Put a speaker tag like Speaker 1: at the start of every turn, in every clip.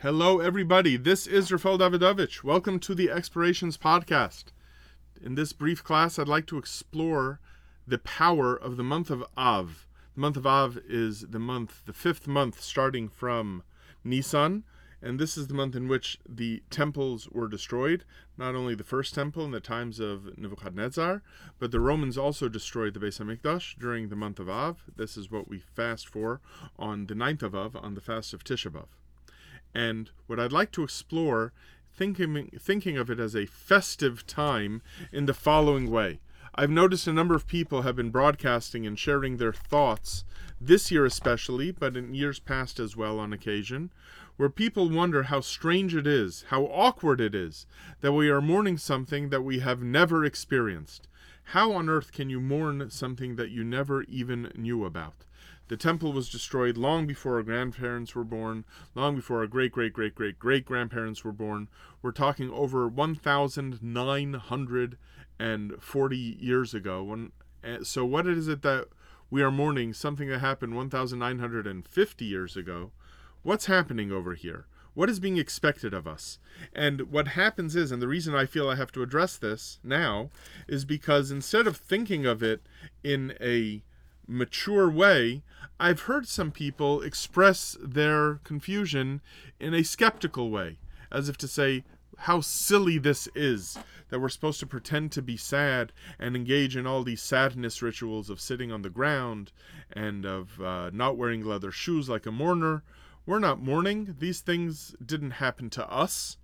Speaker 1: Hello, everybody. This is Rafael Davidovich. Welcome to the Explorations Podcast. In this brief class, I'd like to explore the power of the month of Av. The month of Av is the fifth month starting from Nisan, and this is the month in which the temples were destroyed. Not only the first temple in the times of Nebuchadnezzar, but the Romans also destroyed the Beis HaMikdash during the month of Av. This is what we fast for on the 9th of Av, on the fast of Tisha B'Av. And what I'd like to explore, thinking of it as a festive time in the following way. I've noticed a number of people have been broadcasting and sharing their thoughts, this year especially, but in years past as well on occasion, where people wonder how strange it is, how awkward it is, that we are mourning something that we have never experienced. How on earth can you mourn something that you never even knew about? The temple was destroyed long before our grandparents were born, long before our great-great-great-great-great-grandparents were born. We're talking over 1,940 years ago. So what is it that we are mourning? Something that happened 1,950 years ago. What's happening over here? What is being expected of us? And what happens is, and the reason I feel I have to address this now, is because instead of thinking of it in a mature way, I've heard some people express their confusion in a skeptical way, as if to say how silly this is, that we're supposed to pretend to be sad and engage in all these sadness rituals of sitting on the ground and of not wearing leather shoes like a mourner. We're not mourning. These things didn't happen to us.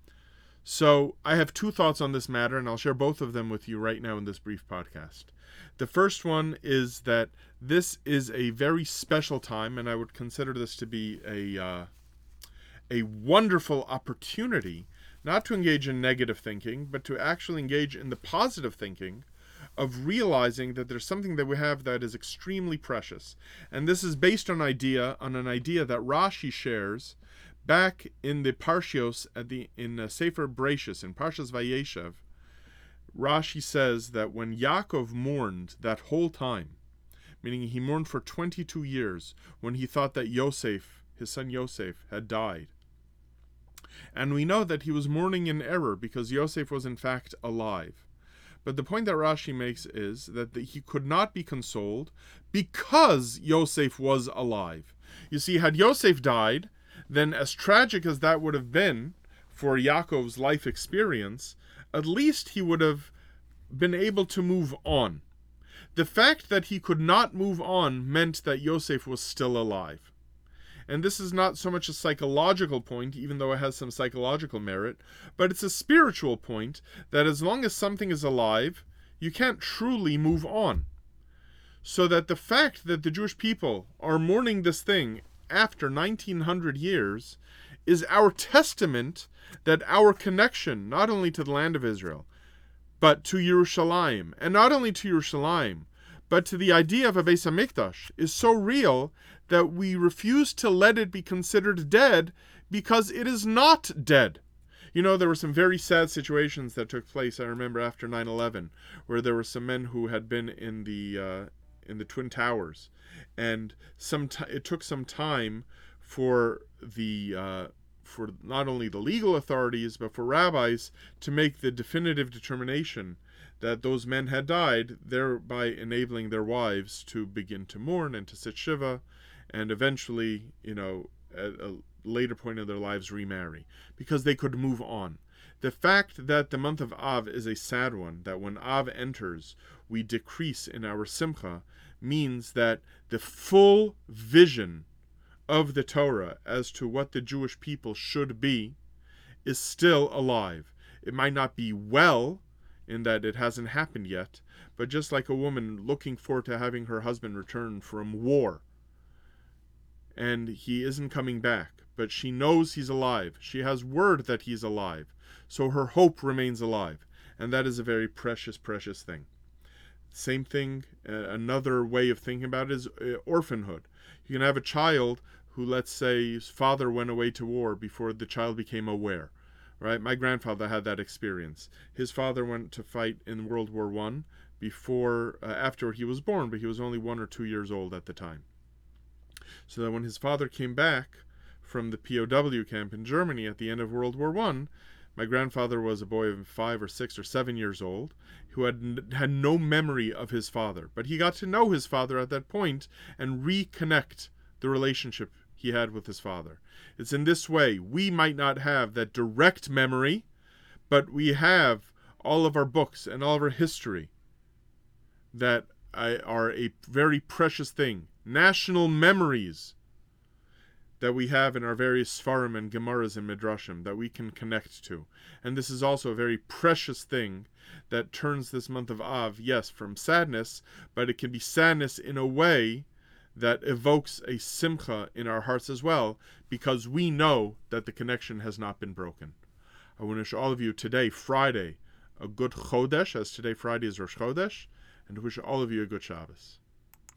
Speaker 1: So I have two thoughts on this matter, and I'll share both of them with you right now in this brief podcast. The first one is that this is a very special time, and I would consider this to be a wonderful opportunity, not to engage in negative thinking, but to actually engage in the positive thinking of realizing that there's something that we have that is extremely precious. And this is based on an idea that Rashi shares back in the Parshios in Sefer Bereshis, in Parshas Vayeshev. Rashi says that when Yaakov mourned that whole time, meaning he mourned for 22 years, when he thought that Yosef, his son Yosef, had died. And we know that he was mourning in error because Yosef was in fact alive. But the point that Rashi makes is that he could not be consoled because Yosef was alive. You see, had Yosef died, then as tragic as that would have been for Yaakov's life experience, at least he would have been able to move on. The fact that he could not move on meant that Yosef was still alive. And this is not so much a psychological point, even though it has some psychological merit, but it's a spiritual point that as long as something is alive, you can't truly move on. So that the fact that the Jewish people are mourning this thing after 1900 years is our testament that our connection, not only to the land of Israel, but to Yerushalayim, and not only to Yerushalayim, but to the idea of a Beis HaMikdash, is so real that we refuse to let it be considered dead because it is not dead. You know, there were some very sad situations that took place, I remember, after 9/11, where there were some men who had been in the Twin Towers, and it took some time for not only the legal authorities, but for rabbis to make the definitive determination that those men had died, thereby enabling their wives to begin to mourn and to sit shiva, and eventually, at a later point in their lives, remarry, because they could move on. The fact that the month of Av is a sad one, that when Av enters, we decrease in our simcha, means that the full vision of the Torah as to what the Jewish people should be is still alive. It might not be well, in that it hasn't happened yet, but just like a woman looking forward to having her husband return from war, and he isn't coming back, but she knows he's alive. She has word that he's alive, so her hope remains alive, and that is a very precious, precious thing. Same thing, another way of thinking about it is orphanhood. You can have a child who, let's say, his father went away to war before the child became aware. Right? My grandfather had that experience. His father went to fight in World War I after he was born, but he was only 1 or 2 years old at the time. So that when his father came back from the POW camp in Germany at the end of World War I. My grandfather was a boy of 5 or 6 or 7 years old who had no memory of his father. But he got to know his father at that point and reconnect the relationship he had with his father. It's in this way. We might not have that direct memory, but we have all of our books and all of our history that are a very precious thing. National memories that we have in our various Sfarim and Gemaras and Midrashim that we can connect to. And this is also a very precious thing that turns this month of Av, yes, from sadness, but it can be sadness in a way that evokes a simcha in our hearts as well, because we know that the connection has not been broken. I want to wish all of you today, Friday, a good Chodesh, as today Friday is Rosh Chodesh, and to wish all of you a good Shabbos.